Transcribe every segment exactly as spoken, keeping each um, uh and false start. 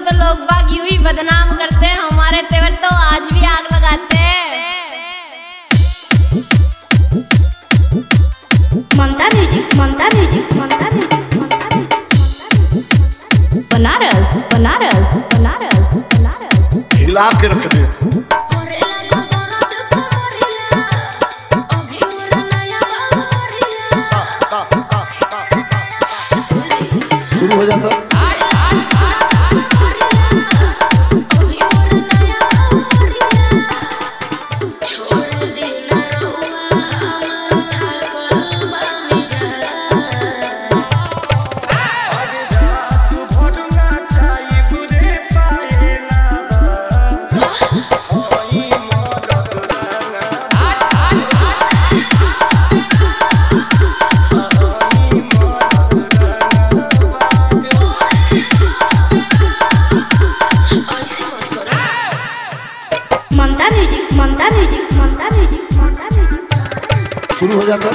तो लोग बाग यूं ही बदनाम करते हैं, हमारे तेवर तो आज भी आग लगाते हैं। Mamta music, Mamta music, Mamta music, Mamta music. Banaras, Banaras, Banaras, Banaras हिला के रख दे। शुरू हो जाता Mamta music, Mamta music, Mamta music, Mamta music. शुरू हो जाता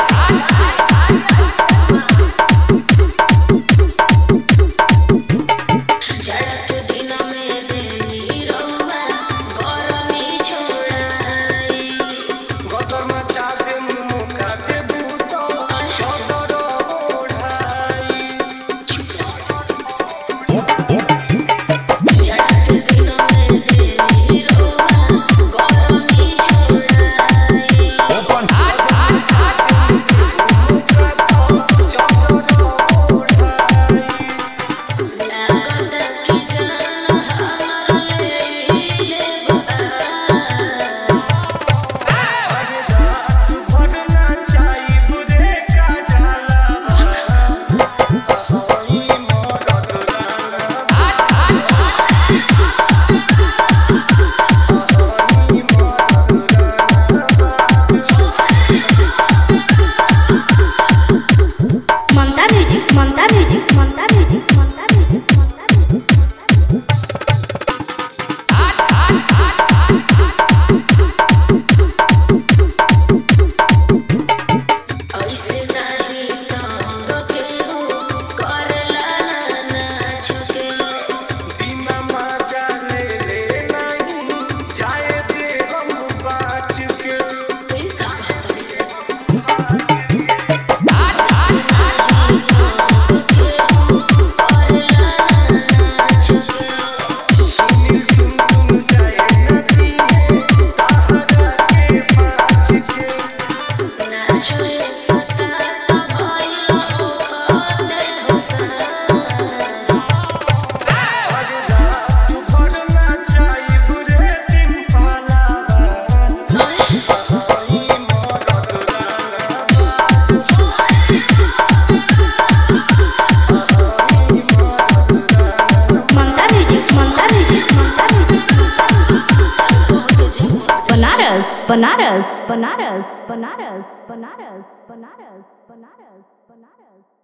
बनारस, बनारस, बनारस, बनारस, बनारस, बनारस, बनारस, बनारस।